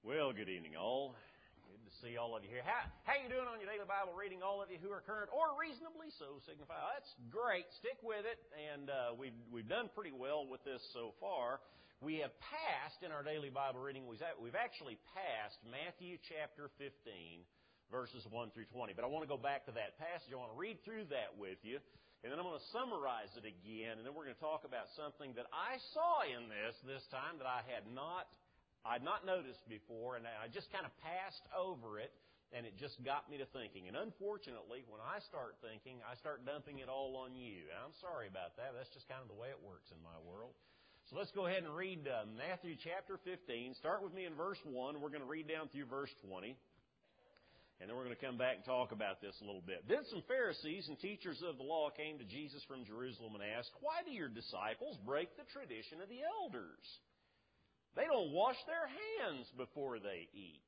Well, good evening, all. Good to see all of you here. How you doing on your daily Bible reading? All of you who are current or reasonably so signify. That's great. Stick with it, and we've done pretty well with this so far. We have passed in our daily Bible reading. We've actually passed Matthew chapter 15, verses 1 through 20. But I want to go back to that passage. I want to read through that with you, and then I'm going to summarize it again, and then we're going to talk about something that I saw in this time that I'd not noticed before, and I just kind of passed over it, and it just got me to thinking. And unfortunately, when I start thinking, I start dumping it all on you. And I'm sorry about that. That's just kind of the way it works in my world. So let's go ahead and read Matthew chapter 15. Start with me in verse 1. We're going to read down through verse 20. And then we're going to come back and talk about this a little bit. Then some Pharisees and teachers of the law came to Jesus from Jerusalem and asked, "Why do your disciples break the tradition of the elders? They don't wash their hands before they eat."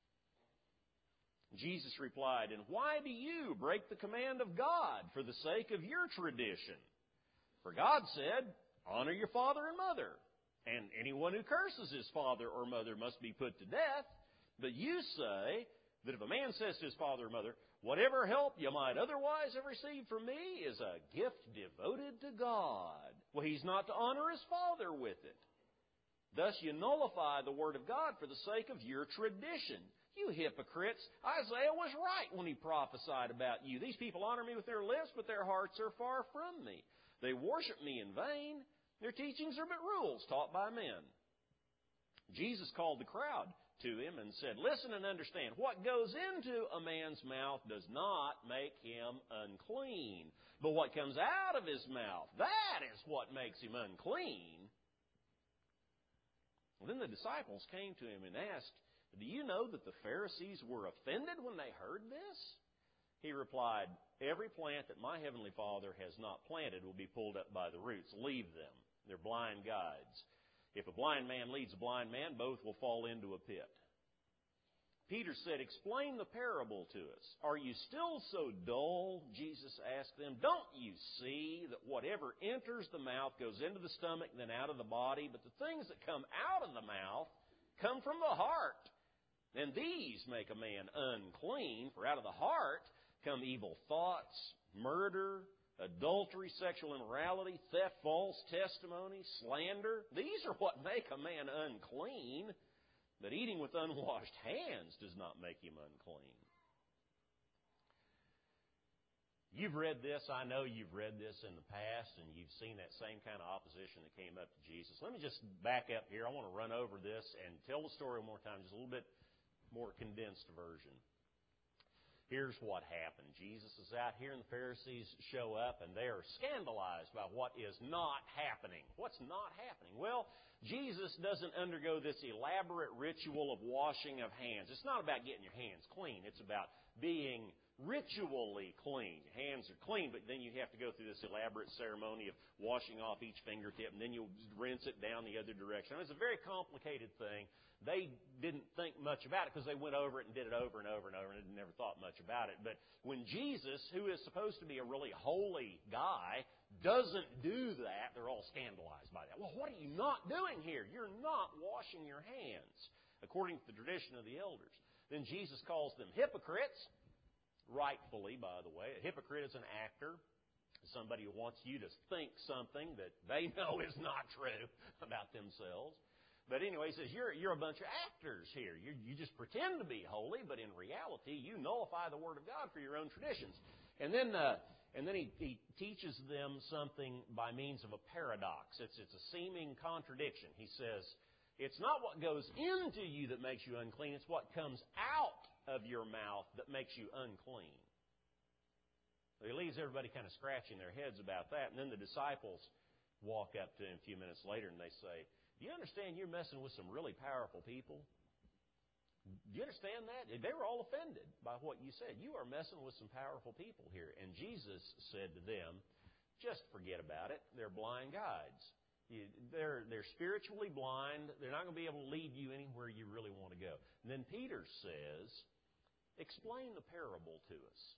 Jesus replied, "And why do you break the command of God for the sake of your tradition? For God said, 'Honor your father and mother,' and anyone who curses his father or mother must be put to death. But you say that if a man says to his father or mother, 'Whatever help you might otherwise have received from me is a gift devoted to God,' well, he's not to honor his father with it. Thus you nullify the word of God for the sake of your tradition. You hypocrites, Isaiah was right when he prophesied about you. These people honor me with their lips, but their hearts are far from me. They worship me in vain. Their teachings are but rules taught by men." Jesus called the crowd to him and said, "Listen and understand. What goes into a man's mouth does not make him unclean. But what comes out of his mouth, that is what makes him unclean." Then the disciples came to him and asked, "Do you know that the Pharisees were offended when they heard this?" He replied, "Every plant that my heavenly Father has not planted will be pulled up by the roots. Leave them. They're blind guides. If a blind man leads a blind man, both will fall into a pit." Peter said, "Explain the parable to us." "Are you still so dull?" Jesus asked them. "Don't you see that whatever enters the mouth goes into the stomach, then out of the body? But the things that come out of the mouth come from the heart. And these make a man unclean, for out of the heart come evil thoughts, murder, adultery, sexual immorality, theft, false testimony, slander. These are what make a man unclean. But eating with unwashed hands does not make him unclean." You've read this. I know you've read this in the past, and you've seen that same kind of opposition that came up to Jesus. Let me just back up here. I want to run over this and tell the story one more time, just a little bit more condensed version. Here's what happened. Jesus is out here, and the Pharisees show up, and they are scandalized by what is not happening. What's not happening? Well, Jesus doesn't undergo this elaborate ritual of washing of hands. It's not about getting your hands clean. It's about being ritually clean. Your hands are clean, but then you have to go through this elaborate ceremony of washing off each fingertip, and then you'll rinse it down the other direction. It's a very complicated thing. They didn't think much about it because they went over it and did it over and over and over and never thought much about it. But when Jesus, who is supposed to be a really holy guy, doesn't do that, they're all scandalized by that. "Well, what are you not doing here? You're not washing your hands," according to the tradition of the elders. Then Jesus calls them hypocrites. Rightfully, by the way. A hypocrite is an actor, somebody who wants you to think something that they know is not true about themselves. But anyway, he says, you're a bunch of actors here. You just pretend to be holy, but in reality, you nullify the Word of God for your own traditions. And then he teaches them something by means of a paradox. It's a seeming contradiction. He says, it's not what goes into you that makes you unclean. It's what comes out of your mouth that makes you unclean. So he leaves everybody kind of scratching their heads about that. And then the disciples walk up to him a few minutes later and they say, "Do you understand you're messing with some really powerful people? Do you understand that?" They were all offended by what you said. "You are messing with some powerful people here." And Jesus said to them, "Just forget about it. They're blind guides. They're spiritually blind. They're not going to be able to lead you anywhere you really want to go." And then Peter says, "Explain the parable to us."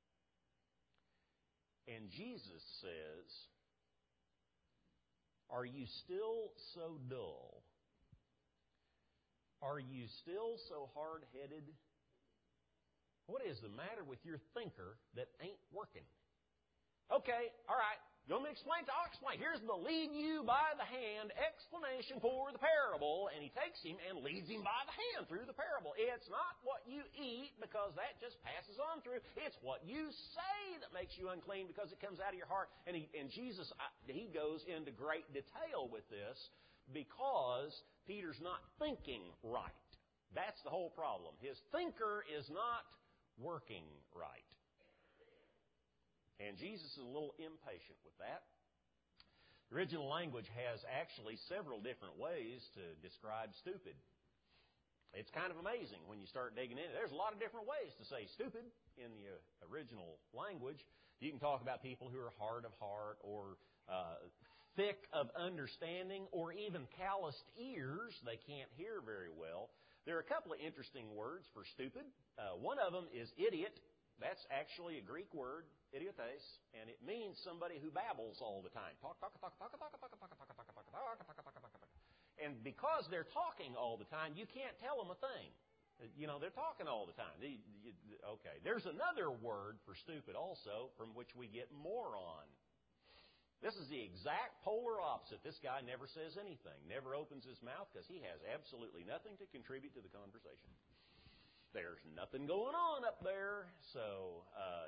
And Jesus says, "Are you still so dull? Are you still so hard-headed? What is the matter with your thinker that ain't working? Okay, all right. You want me to explain? I'll explain. Here's the lead you by the hand explanation for the parable. And he takes him and leads him by the hand through the parable. It's not what you eat, because that just passes on through. It's what you say that makes you unclean, because it comes out of your heart. And Jesus, he goes into great detail with this, because Peter's not thinking right. That's the whole problem. His thinker is not working right. And Jesus is a little impatient with that. The original language has actually several different ways to describe stupid. It's kind of amazing when you start digging in. There's a lot of different ways to say stupid in the original language. You can talk about people who are hard of heart, or thick of understanding, or even calloused ears. They can't hear very well. There are a couple of interesting words for stupid. One of them is idiot. That's actually a Greek word, idiotes, and it means somebody who babbles all the time. And because they're talking all the time, you can't tell them a thing. You know, they're talking all the time. Okay, there's another word for stupid also, from which we get moron. This is the exact polar opposite. This guy never says anything, never opens his mouth, because he has absolutely nothing to contribute to the conversation. There's nothing going on up there. So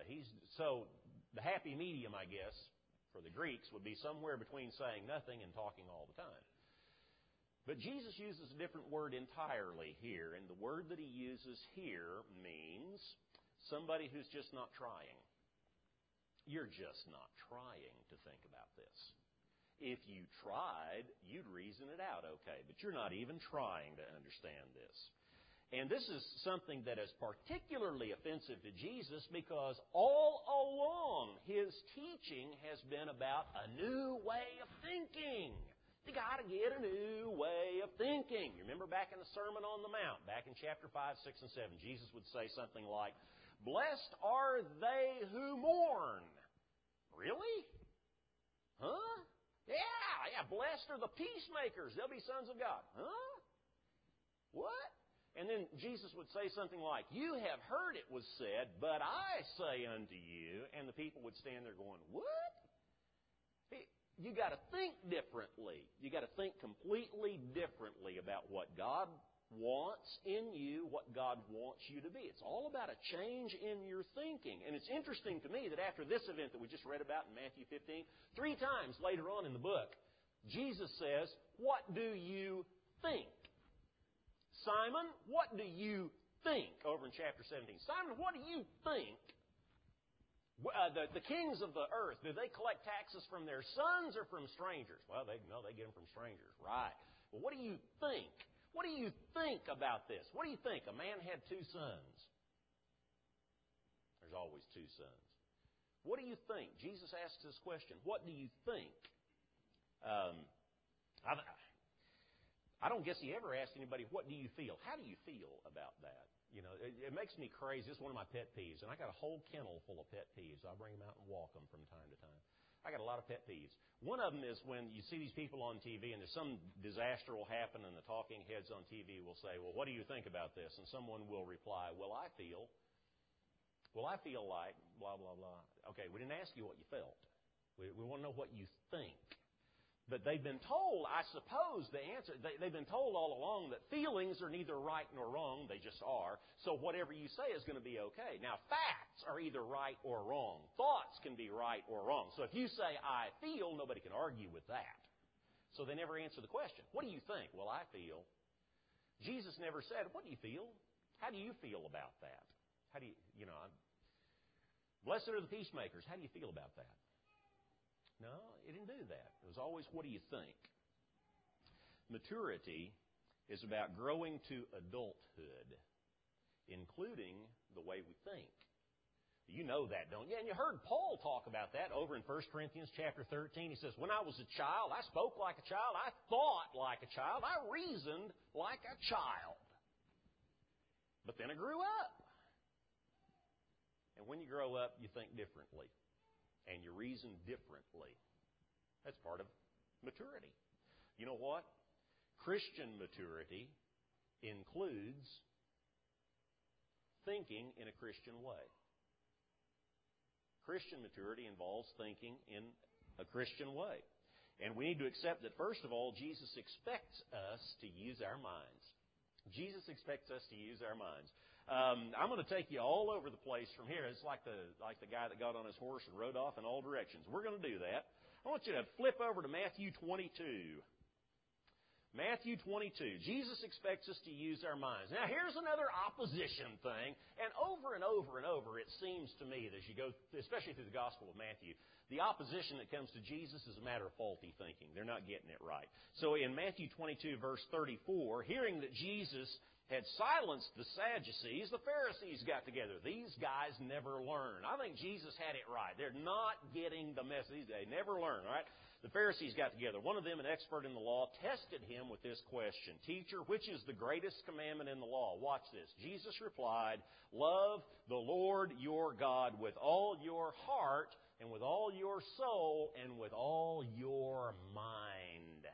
the happy medium, I guess, for the Greeks would be somewhere between saying nothing and talking all the time. But Jesus uses a different word entirely here, and the word that he uses here means somebody who's just not trying. You're just not trying to think about this. If you tried, you'd reason it out okay, but you're not even trying to understand this. And this is something that is particularly offensive to Jesus, because all along his teaching has been about a new way of thinking. You got to get a new way of thinking. You remember back in the Sermon on the Mount, back in chapter 5, 6, and 7, Jesus would say something like, "Blessed are they who mourn." Really? Huh? Yeah, blessed are the peacemakers. They'll be sons of God. Huh? What? And then Jesus would say something like, "You have heard it was said, but I say unto you," and the people would stand there going, "What?" You got to think differently. You got to think completely differently about what God wants in you, what God wants you to be. It's all about a change in your thinking. And it's interesting to me that after this event that we just read about in Matthew 15, 3 times later on in the book, Jesus says, "What do you think?" Simon, what do you think? Over in chapter 17. Simon, what do you think? The kings of the earth, do they collect taxes from their sons or from strangers? Well, they get them from strangers. Right. Well, what do you think? What do you think about this? What do you think? A man had 2 sons. There's always 2 sons. What do you think? Jesus asked this question. What do you think? I don't guess he ever asked anybody, what do you feel? How do you feel about that? You know, it makes me crazy. It's one of my pet peeves. And I got a whole kennel full of pet peeves. I'll bring them out and walk them from time to time. I got a lot of pet peeves. One of them is when you see these people on TV and there's some disaster will happen and the talking heads on TV will say, "Well, what do you think about this?" And someone will reply, "Well, I feel like blah, blah, blah." Okay, we didn't ask you what you felt. We want to know what you think. But they've been told, I suppose, the answer, they've been told all along that feelings are neither right nor wrong, they just are. So whatever you say is going to be okay. Now, facts are either right or wrong. Thoughts can be right or wrong. So if you say, "I feel," nobody can argue with that. So they never answer the question. What do you think? Well, I feel. Jesus never said, "What do you feel? How do you feel about that?" How do you know, blessed are the peacemakers. How do you feel about that? No, it didn't do that. It was always, what do you think? Maturity is about growing to adulthood, including the way we think. You know that, don't you? And you heard Paul talk about that over in 1 Corinthians chapter 13. He says, "When I was a child, I spoke like a child, I thought like a child, I reasoned like a child. But then I grew up." And when you grow up, you think differently. And you reason differently. That's part of maturity. You know what? Christian maturity includes thinking in a Christian way. Christian maturity involves thinking in a Christian way. And we need to accept that, first of all, Jesus expects us to use our minds. Jesus expects us to use our minds. I'm going to take you all over the place from here. It's like the guy that got on his horse and rode off in all directions. We're going to do that. I want you to flip over to Matthew 22. Matthew 22. Jesus expects us to use our minds. Now, here's another opposition thing. And over and over, it seems to me that as you go, especially through the Gospel of Matthew, the opposition that comes to Jesus is a matter of faulty thinking. They're not getting it right. So in Matthew 22, verse 34, hearing that Jesus had silenced the Sadducees, the Pharisees got together. These guys never learn. I think Jesus had it right. They're not getting the message. They never learn, all right? The Pharisees got together. One of them, an expert in the law, tested him with this question. Teacher, which is the greatest commandment in the law? Watch this. Jesus replied, love the Lord your God with all your heart and with all your soul and with all your mind.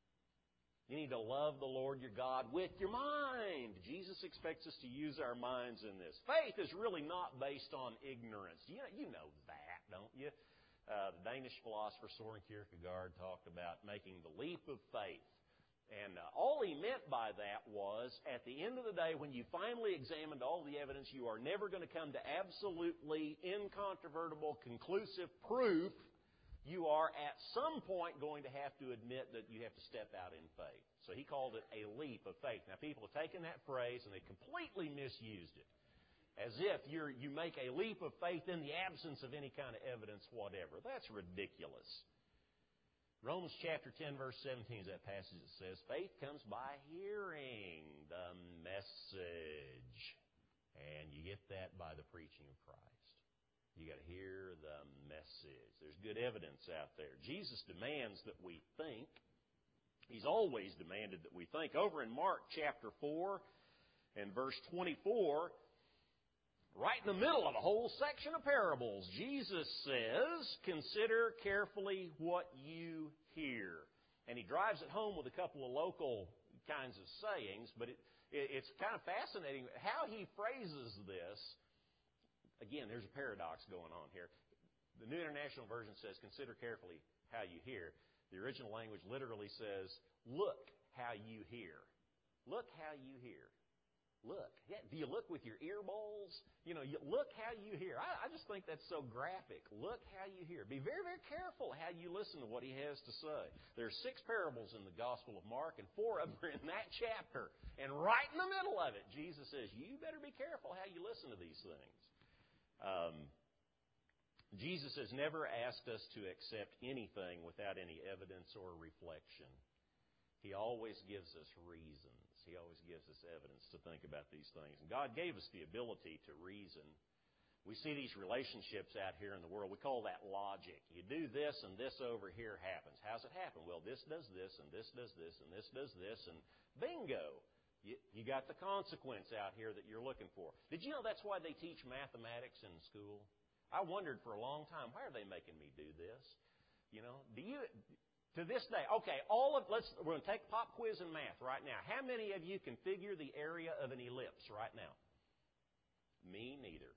You need to love the Lord your God with your mind. Jesus expects us to use our minds in this. Faith is really not based on ignorance. You know that, don't you? The Danish philosopher Søren Kierkegaard talked about making the leap of faith. And all he meant by that was, at the end of the day, when you finally examined all the evidence, you are never going to come to absolutely incontrovertible, conclusive proof. You are at some point going to have to admit that you have to step out in faith. So he called it a leap of faith. Now, people have taken that phrase and they completely misused it, as if you make a leap of faith in the absence of any kind of evidence whatever. That's ridiculous. Romans chapter 10, verse 17 is that passage that says, faith comes by hearing the message. And you get that by the preaching of Christ. You got to hear the message. There's good evidence out there. Jesus demands that we think. He's always demanded that we think. Over in Mark chapter 4 and verse 24, right in the middle of a whole section of parables, Jesus says, consider carefully what you hear. And he drives it home with a couple of local kinds of sayings, but it's kind of fascinating how he phrases this. Again, there's a paradox going on here. The New International Version says, consider carefully how you hear. The original language literally says, look how you hear. Look how you hear. Look. Yeah, do you look with your ear balls? You look how you hear. I just think that's so graphic. Look how you hear. Be very, very careful how you listen to what he has to say. There are 6 parables in the Gospel of Mark, and 4 of them are in that chapter. And right in the middle of it, Jesus says, you better be careful how you listen to these things. Jesus has never asked us to accept anything without any evidence or reflection. He always gives us reasons. He always gives us evidence to think about these things. And God gave us the ability to reason. We see these relationships out here in the world. We call that logic. You do this and this over here happens. How's it happen? Well, this does this and this does this and this does this and bingo. You got the consequence out here that you're looking for. Did you know that's why they teach mathematics in school? I wondered for a long time, why are they making me do this? To this day, okay, we're going to take pop quiz and math right now. How many of you can figure the area of an ellipse right now? Me neither.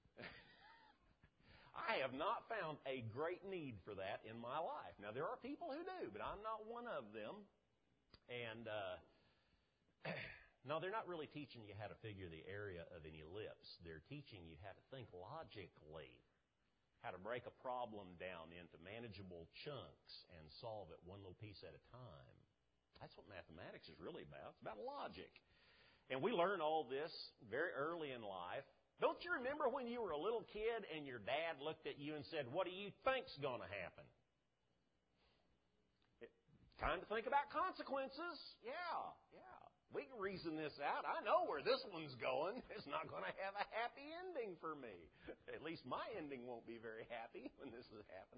I have not found a great need for that in my life. Now, there are people who do, but I'm not one of them. And no, they're not really teaching you how to figure the area of an ellipse. They're teaching you how to think logically, how to break a problem down into manageable chunks and solve it one little piece at a time. That's what mathematics is really about. It's about logic. And we learn all this very early in life. Don't you remember when you were a little kid and your dad looked at you and said, what do you think's going to happen? Time to think about consequences. Yeah. We can reason this out. I know where this one's going. It's not going to have a happy ending for me. At least my ending won't be very happy when this is happening.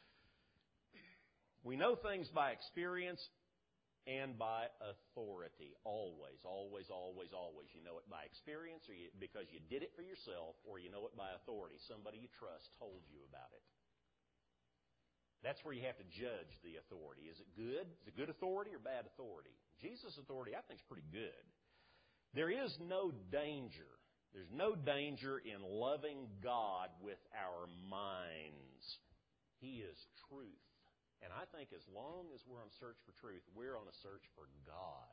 We know things by experience and by authority. Always, always, always, always. You know it by experience or because you did it for yourself, or you know it by authority. Somebody you trust told you about it. That's where you have to judge the authority. Is it good? Is it good authority or bad authority? Jesus' authority, I think, is pretty good. There is no danger. There's no danger in loving God with our minds. He is truth. And I think as long as we're on search for truth, we're on a search for God.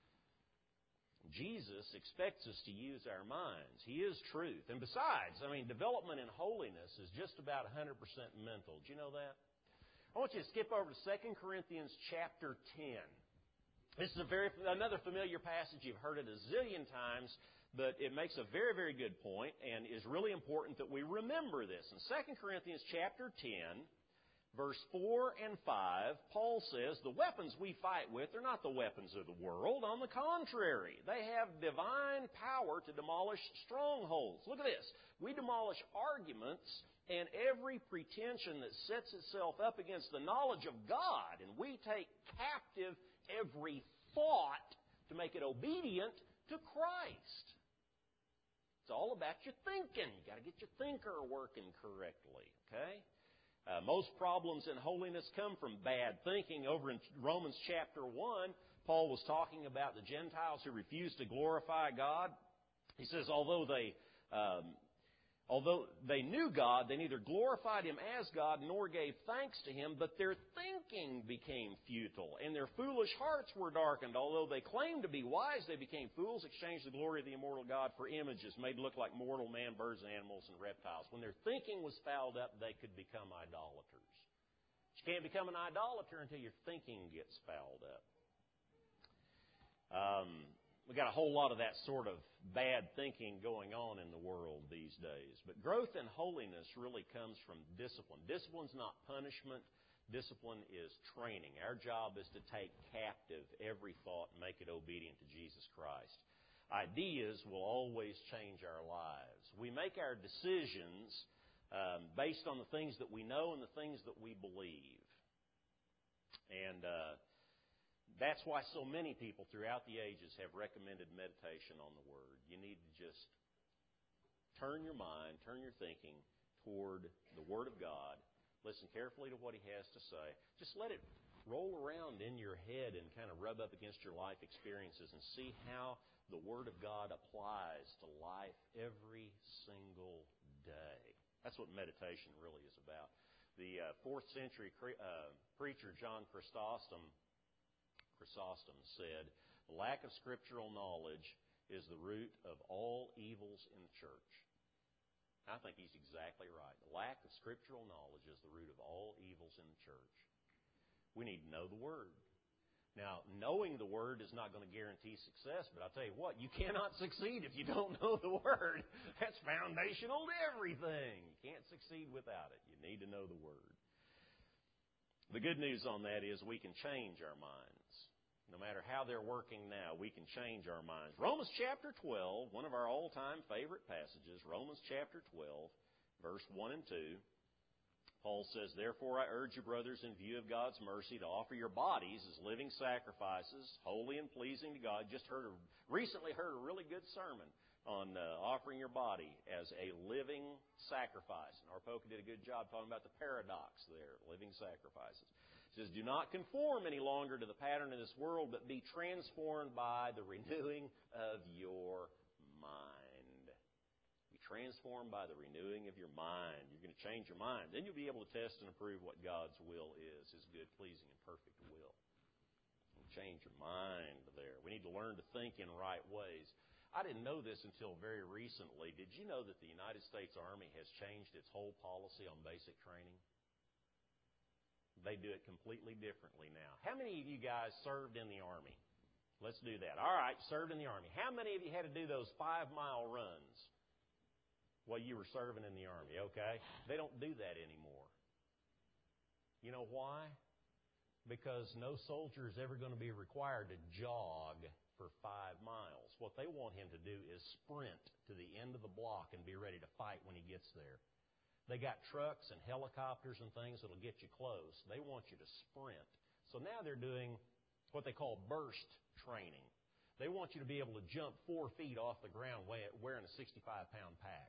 Jesus expects us to use our minds. He is truth. And besides, development in holiness is just about 100% mental. Do you know that? I want you to skip over to 2 Corinthians chapter 10. This is another familiar passage. You've heard it a zillion times, but it makes a very, very good point and is really important that we remember this. In 2 Corinthians chapter 10, verse 4 and 5, Paul says, the weapons we fight with are not the weapons of the world. On the contrary, they have divine power to demolish strongholds. Look at this. We demolish arguments and every pretension that sets itself up against the knowledge of God. And we take captive every thought to make it obedient to Christ. It's all about your thinking. You've got to get your thinker working correctly, okay? Most problems in holiness come from bad thinking. Over in Romans chapter 1, Paul was talking about the Gentiles who refused to glorify God. He says, although they knew God, they neither glorified Him as God nor gave thanks to Him, but their thinking became futile, and their foolish hearts were darkened. Although they claimed to be wise, they became fools, exchanged the glory of the immortal God for images made to look like mortal man, birds, animals, and reptiles. When their thinking was fouled up, they could become idolaters. But you can't become an idolater until your thinking gets fouled up. We got a whole lot of that sort of bad thinking going on in the world these days. But growth in holiness really comes from discipline. Discipline's not punishment. Discipline is training. Our job is to take captive every thought and make it obedient to Jesus Christ. Ideas will always change our lives. We make our decisions based on the things that we know and the things that we believe. And that's why so many people throughout the ages have recommended meditation on the Word. You need to just turn your mind, turn your thinking toward the Word of God. Listen carefully to what He has to say. Just let it roll around in your head and kind of rub up against your life experiences and see how the Word of God applies to life every single day. That's what meditation really is about. The 4th century preacher John Chrysostom said, the lack of scriptural knowledge is the root of all evils in the church. I think he's exactly right. The lack of scriptural knowledge is the root of all evils in the church. We need to know the Word. Now, knowing the Word is not going to guarantee success, but I'll tell you what, you cannot succeed if you don't know the Word. That's foundational to everything. You can't succeed without it. You need to know the Word. The good news on that is we can change our minds. No matter how they're working now, we can change our minds. Romans chapter 12, one of our all-time favorite passages, Romans chapter 12, verse 1 and 2. Paul says, therefore I urge you, brothers, in view of God's mercy, to offer your bodies as living sacrifices, holy and pleasing to God. Recently heard a really good sermon on offering your body as a living sacrifice. And Arpoka did a good job talking about the paradox there, living sacrifices. It says, do not conform any longer to the pattern of this world, but be transformed by the renewing of your mind. Be transformed by the renewing of your mind. You're going to change your mind. Then you'll be able to test and approve what God's will is, His good, pleasing, and perfect will. You'll change your mind there. We need to learn to think in right ways. I didn't know this until very recently. Did you know that the United States Army has changed its whole policy on basic training? They do it completely differently now. How many of you guys served in the Army? Let's do that. All right, served in the Army. How many of you had to do those 5-mile runs while you were serving in the Army? Okay? They don't do that anymore. You know why? Because no soldier is ever going to be required to jog for 5 miles. What they want him to do is sprint to the end of the block and be ready to fight when he gets there. They got trucks and helicopters and things that will get you close. They want you to sprint. So now they're doing what they call burst training. They want you to be able to jump 4 feet off the ground wearing a 65-pound pack.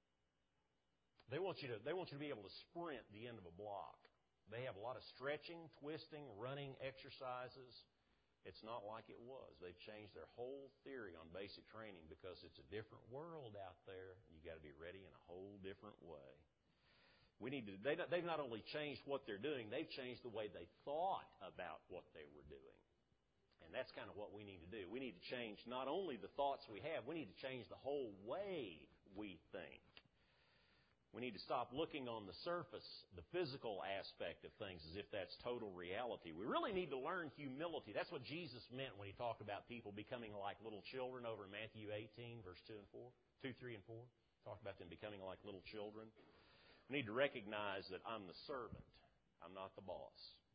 They want you to be able to sprint the end of a block. They have a lot of stretching, twisting, running exercises. It's not like it was. They've changed their whole theory on basic training because it's a different world out there. You've got to be ready in a whole different way. They've not only changed what they're doing, they've changed the way they thought about what they were doing. And that's kind of what we need to do. We need to change not only the thoughts we have, we need to change the whole way we think. We need to stop looking on the surface, the physical aspect of things, as if that's total reality. We really need to learn humility. That's what Jesus meant when He talked about people becoming like little children over in Matthew 18, verse 2 and 4, 2, 3, and 4. Talked about them becoming like little children. We need to recognize that I'm the servant. I'm not the boss.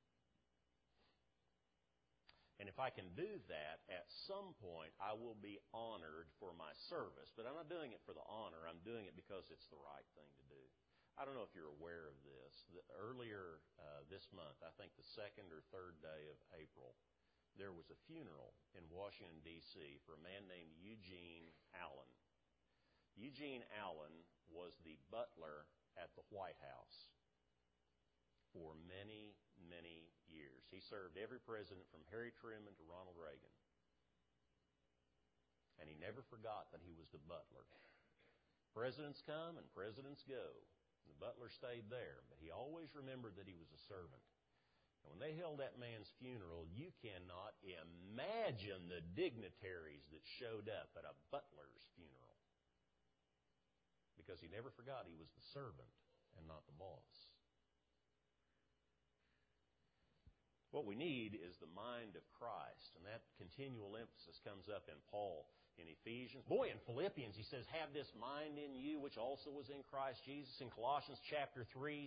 And if I can do that, at some point I will be honored for my service. But I'm not doing it for the honor. I'm doing it because it's the right thing to do. I don't know if you're aware of this. Earlier this month, I think the 2nd or 3rd day of April, there was a funeral in Washington, D.C. for a man named Eugene Allen. Eugene Allen was the butler at the White House for many, many years. He served every president from Harry Truman to Ronald Reagan. And he never forgot that he was the butler. Presidents come and presidents go. The butler stayed there, but he always remembered that he was a servant. And when they held that man's funeral, you cannot imagine the dignitaries that showed up at a butler's funeral. Because he never forgot he was the servant and not the boss. What we need is the mind of Christ, and that continual emphasis comes up in Paul in Ephesians. Boy, in Philippians, he says, have this mind in you, which also was in Christ Jesus. In Colossians chapter 3, he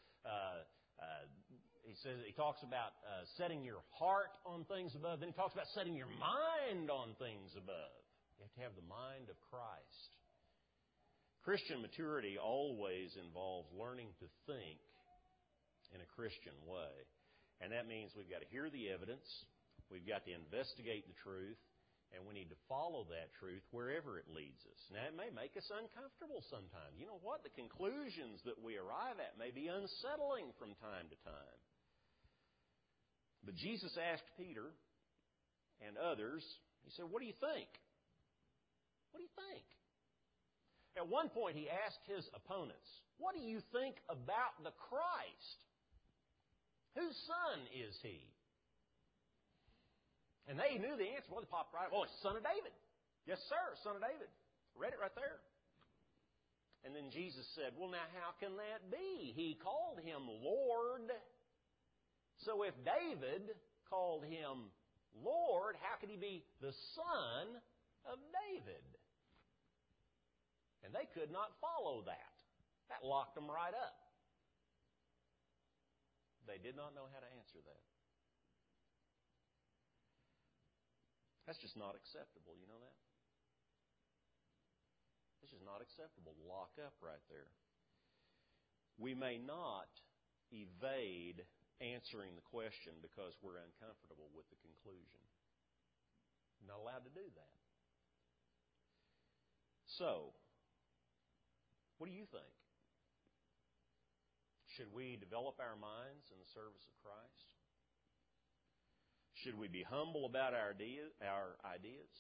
talks about setting your heart on things above. Then he talks about setting your mind on things above. You have to have the mind of Christ. Christian maturity always involves learning to think in a Christian way. And that means we've got to hear the evidence, we've got to investigate the truth, and we need to follow that truth wherever it leads us. Now, it may make us uncomfortable sometimes. You know what? The conclusions that we arrive at may be unsettling from time to time. But Jesus asked Peter and others, He said, what do you think? What do you think? At one point, He asked His opponents, what do you think about the Christ? Whose son is He? And they knew the answer. Well, they popped right up. Oh, it's the son of David. Yes, sir, son of David. Read it right there. And then Jesus said, well, now how can that be? He called Him Lord. So if David called Him Lord, how could He be the son of David? And they could not follow that. That locked them right up. They did not know how to answer that. That's just not acceptable, you know that? It's just not acceptable to lock up right there. We may not evade answering the question because we're uncomfortable with the conclusion. We're not allowed to do that. So, what do you think? Should we develop our minds in the service of Christ? Should we be humble about our ideas?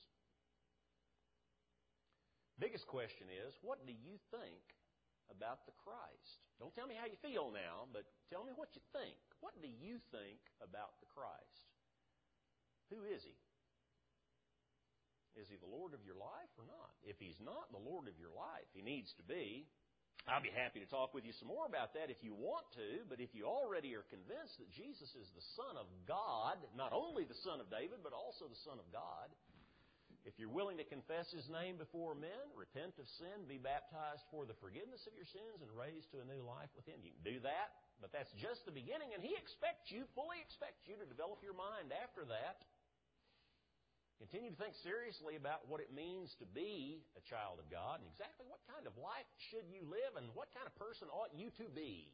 Biggest question is, what do you think about the Christ? Don't tell me how you feel now, but tell me what you think. What do you think about the Christ? Who is He? Is He the Lord of your life or not? If He's not the Lord of your life, He needs to be. I'll be happy to talk with you some more about that if you want to, but if you already are convinced that Jesus is the Son of God, not only the Son of David, but also the Son of God, if you're willing to confess His name before men, repent of sin, be baptized for the forgiveness of your sins, and raised to a new life with Him, you can do that, but that's just the beginning, and He fully expects you to develop your mind after that. Continue to think seriously about what it means to be a child of God and exactly what kind of life should you live and what kind of person ought you to be.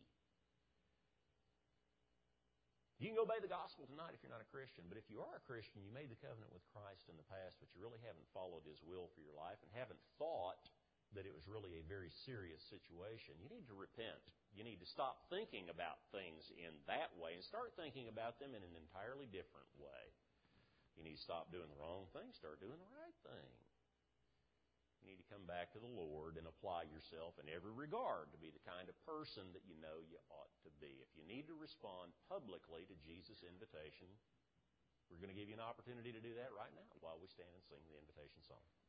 You can obey the gospel tonight if you're not a Christian, but if you are a Christian, you made the covenant with Christ in the past, but you really haven't followed His will for your life and haven't thought that it was really a very serious situation, you need to repent. You need to stop thinking about things in that way and start thinking about them in an entirely different way. You need to stop doing the wrong thing, start doing the right thing. You need to come back to the Lord and apply yourself in every regard to be the kind of person that you know you ought to be. If you need to respond publicly to Jesus' invitation, we're going to give you an opportunity to do that right now while we stand and sing the invitation song.